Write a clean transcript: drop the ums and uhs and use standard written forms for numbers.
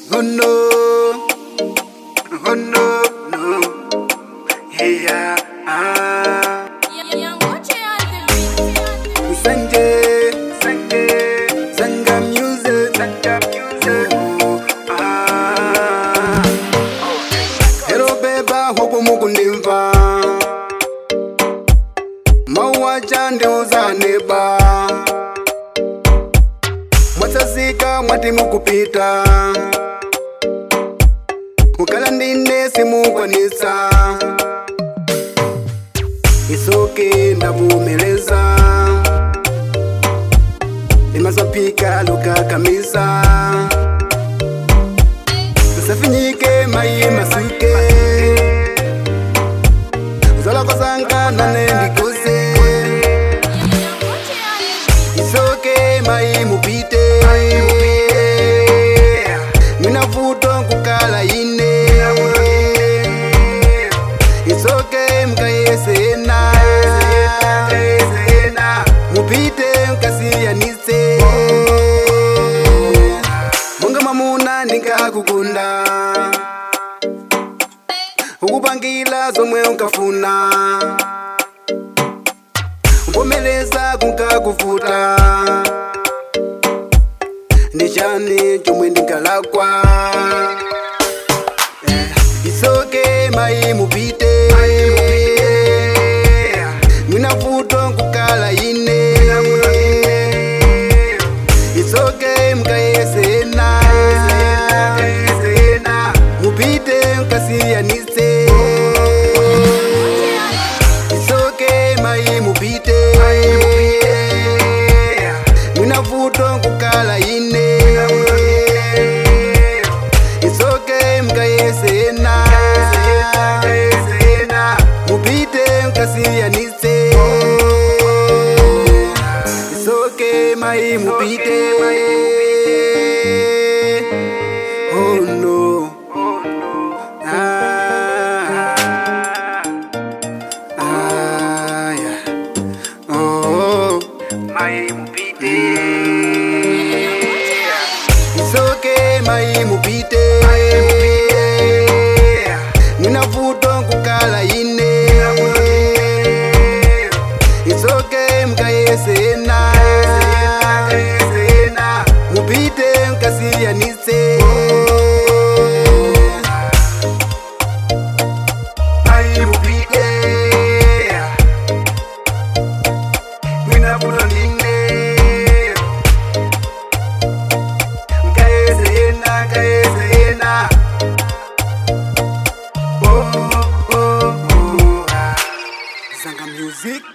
Oh no, oh no, no, yeah, Sanga music, Hello beba, hopo mukundimva Mawacha ndiuza neba Mwasazika mwati mukupita Mukala ndine simukwanisa Isoke ndavumeleza Imazapika luka kamisa Usafinyike mai masuke Uzola kozanga nane ndikuze Isoke mai mupite Minavuto kukala ine Isoke mkayesena Mupite mkasiyanise Munga mamuna nikakukunda Ukupangila zomwe unkafuna Ukomeleza kunkakufuta Ndichani chomwe ndinkalakwa Isoke mai mupite Minavuto kukala ine Isoke mkayesena Mupite mkasiyanise Isoke mai mupite Minavuto kukala ine Isoke mkayesena Mupite mkasiyanise Isoke mai mupite Oh no yeah. Oh mai mupite Isoke mai mupite Minavuto kukala ine Isoke mkayesena Mupite mkasiyanise Mai mupite Minavuto nine Mkayesena Sanga music.